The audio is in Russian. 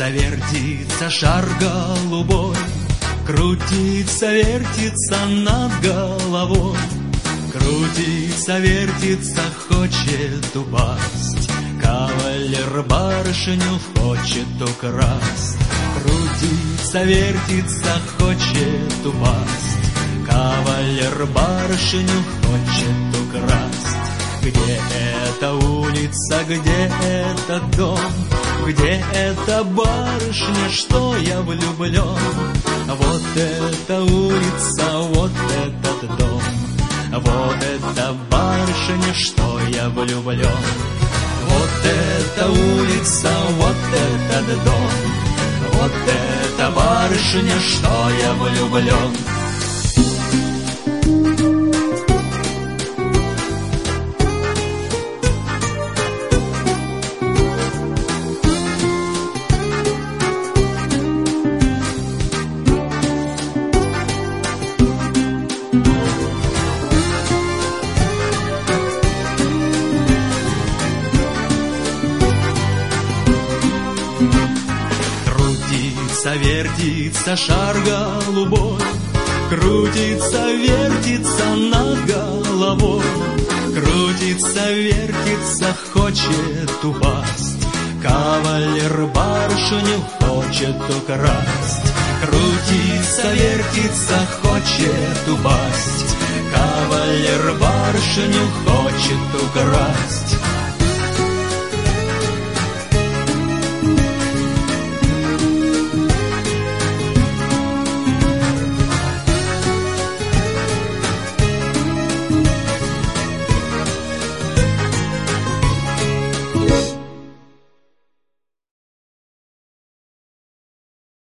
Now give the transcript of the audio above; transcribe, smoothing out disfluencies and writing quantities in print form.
Крутится, вертится шар голубой, крутится, вертится над головой. Крутится, вертится, хочет упасть, кавалер барышню хочет украсть. Крутится, вертится, хочет упасть, кавалер барышню хочет украсть. Где эта улица, где этот дом, где эта барышня, что я влюблен? Вот эта улица, вот этот дом, вот эта барышня, что я влюблен. Вот эта улица, вот этот дом, вот эта барышня, что я влюблен. Крутится, вертится шар голубой, крутится, вертится над головой. Крутится, вертится, хочет упасть, кавалер барышню хочет украсть. Крутится, вертится, хочет упасть, кавалер барышню хочет украсть.